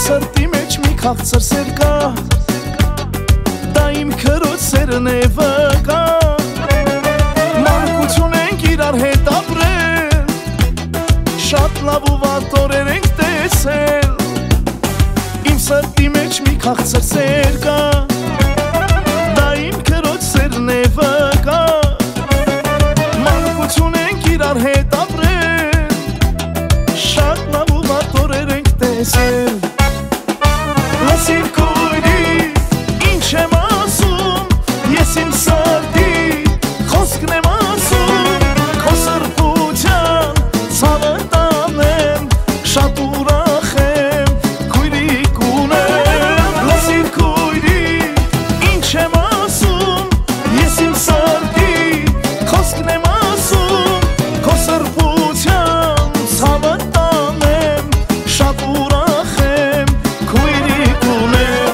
սրտի մեջ մի քաղցր սեր կա, դա իմ քրոջ սերն է վկա։ Մանկություն ենք իրար հետ ապրել, շատ լավ ու վատ օրեր ենք տեսել, իմ սրտի մեջ մի քաղցր սեր կա, դա իմ քրոջ սերն է վկա։ Մանկություն ենք իրար հետ ապրել, շատ լավ ու վատ օրեր ենք տեսել։ Լսիր քույրիկ, ինչ եմ ասում, ես իմ սրտի խոսքն եմ ասում, քո սրբության ցավը տանեմ, շատ ուրախ եմ քույրիկ ունեմ։ Լսիր քույրիկ, ինչ եմ ասում, ես իմ սրտի խոսքն եմ ասում, քո սրբության ցավը տանեմ, շատ ուրախ եմ քույրիկ ունեմ։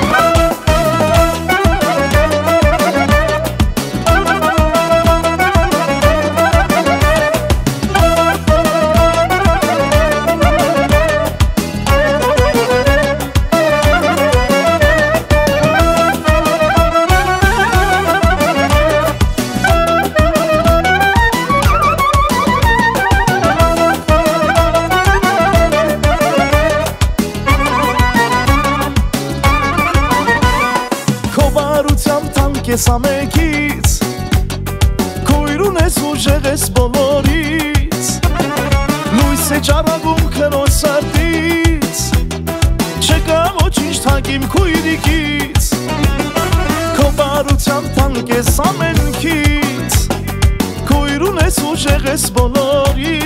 Քո բարությամբ թանկ ես ամենքից, քույրուն ես ուժեղ ես բոլորից, լույս է ճառագում քրոջ սրտից, չկա ոչինչ թանկ իմ քույրիկից։ Քո բարությամբ թանկ ես ամենքից, քույրուն ես ուժեղ ես բոլորից,